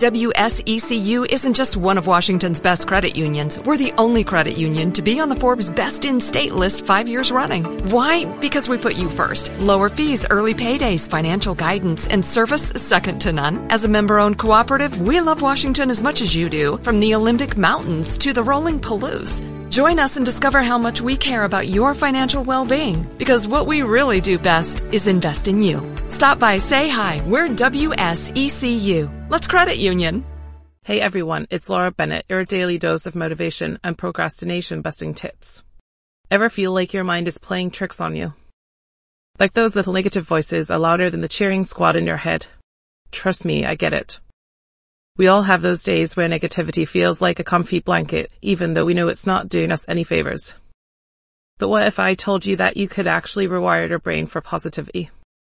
WSECU isn't just one of Washington's best credit unions. We're the only credit union to be on the Forbes Best in State list 5 years running. Why? Because we put you first. Lower fees, early paydays, financial guidance, and service second to none. As a member-owned cooperative, we love Washington as much as you do, from the Olympic Mountains to the rolling Palouse. Join us and discover how much we care about your financial well-being, because what we really do best is invest in you. Stop by, say hi. We're WSECU. Let's credit union. Hey everyone, it's Laura Bennett, your daily dose of motivation and procrastination-busting tips. Ever feel like your mind is playing tricks on you? Like those little negative voices are louder than the cheering squad in your head? Trust me, I get it. We all have those days where negativity feels like a comfy blanket, even though we know it's not doing us any favors. But what if I told you that you could actually rewire your brain for positivity?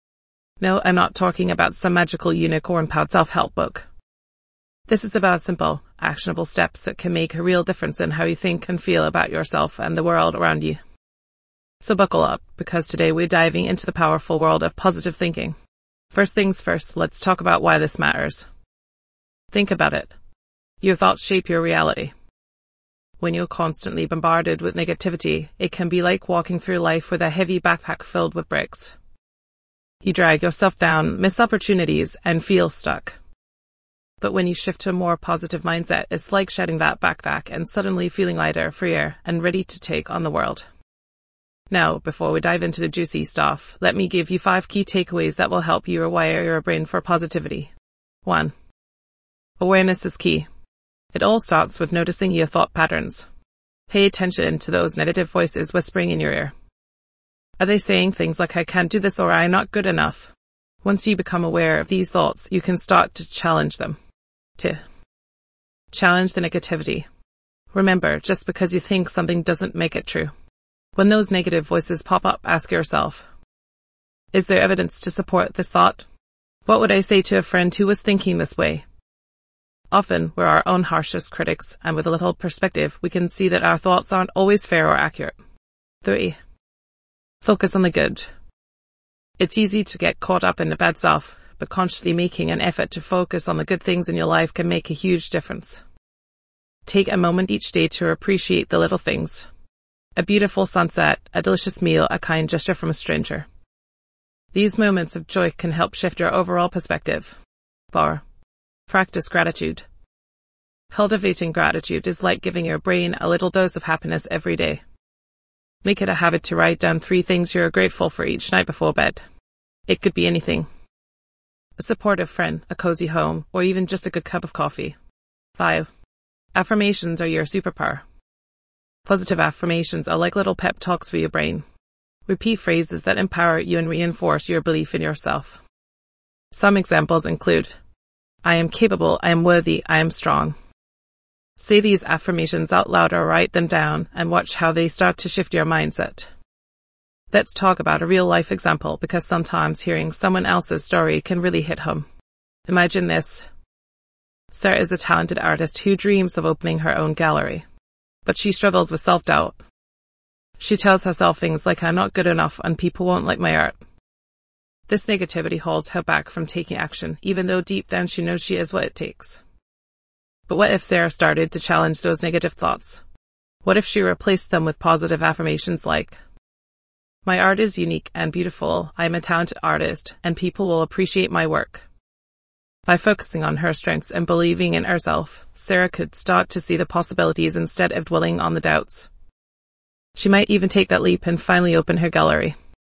No, I'm not talking about some magical unicorn-powered self-help book. This is about simple, actionable steps that can make a real difference in how you think and feel about yourself and the world around you. So buckle up, because today we're diving into the powerful world of positive thinking. First things first, let's talk about why this matters. Think about it. Your thoughts shape your reality. When you're constantly bombarded with negativity, it can be like walking through life with a heavy backpack filled with bricks. You drag yourself down, miss opportunities, and feel stuck. But when you shift to a more positive mindset, it's like shedding that backpack and suddenly feeling lighter, freer, and ready to take on the world. Now, before we dive into the juicy stuff, let me give you 5 key takeaways that will help you rewire your brain for positivity. 1. Awareness is key. It all starts with noticing your thought patterns. Pay attention to those negative voices whispering in your ear. Are they saying things like, I can't do this or I'm not good enough? Once you become aware of these thoughts, you can start to challenge them. 2. Challenge the negativity. Remember, just because you think something doesn't make it true. When those negative voices pop up, ask yourself, is there evidence to support this thought? What would I say to a friend who was thinking this way? Often, we're our own harshest critics, and with a little perspective, we can see that our thoughts aren't always fair or accurate. 3. Focus on the good. It's easy to get caught up in the bad stuff, but consciously making an effort to focus on the good things in your life can make a huge difference. Take a moment each day to appreciate the little things. A beautiful sunset, a delicious meal, a kind gesture from a stranger. These moments of joy can help shift your overall perspective. 4. Practice gratitude. Cultivating gratitude is like giving your brain a little dose of happiness every day. Make it a habit to write down 3 things you're grateful for each night before bed. It could be anything. A supportive friend, a cozy home, or even just a good cup of coffee. 5. Affirmations are your superpower. Positive affirmations are like little pep talks for your brain. Repeat phrases that empower you and reinforce your belief in yourself. Some examples include, I am capable, I am worthy, I am strong. Say these affirmations out loud or write them down and watch how they start to shift your mindset. Let's talk about a real-life example, because sometimes hearing someone else's story can really hit home. Imagine this. Sarah is a talented artist who dreams of opening her own gallery, but she struggles with self-doubt. She tells herself things like, I'm not good enough and people won't like my art. This negativity holds her back from taking action, even though deep down she knows she is what it takes. But what if Sarah started to challenge those negative thoughts? What if she replaced them with positive affirmations like, my art is unique and beautiful, I am a talented artist, and people will appreciate my work. By focusing on her strengths and believing in herself, Sarah could start to see the possibilities instead of dwelling on the doubts. She might even take that leap and finally open her gallery.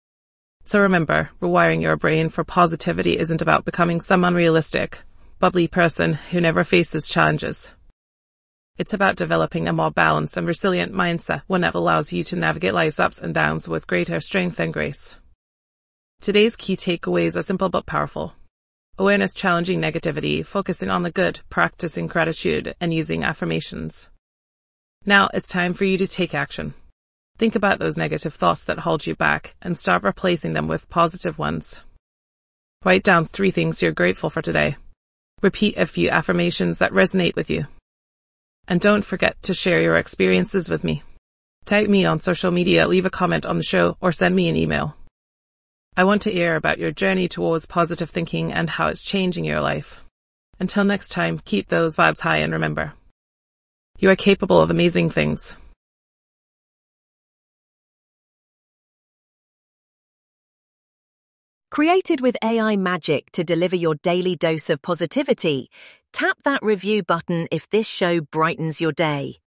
So remember, rewiring your brain for positivity isn't about becoming some unrealistic, bubbly person who never faces challenges. It's about developing a more balanced and resilient mindset, one that allows you to navigate life's ups and downs with greater strength and grace. Today's key takeaways are simple but powerful. Awareness challenging negativity, focusing on the good, practicing gratitude, and using affirmations. Now it's time for you to take action. Think about those negative thoughts that hold you back and start replacing them with positive ones. Write down 3 things you're grateful for today. Repeat a few affirmations that resonate with you. And don't forget to share your experiences with me. Tag me on social media, leave a comment on the show, or send me an email. I want to hear about your journey towards positive thinking and how it's changing your life. Until next time, keep those vibes high and remember, you are capable of amazing things. Created with AI magic to deliver your daily dose of positivity, tap that review button if this show brightens your day.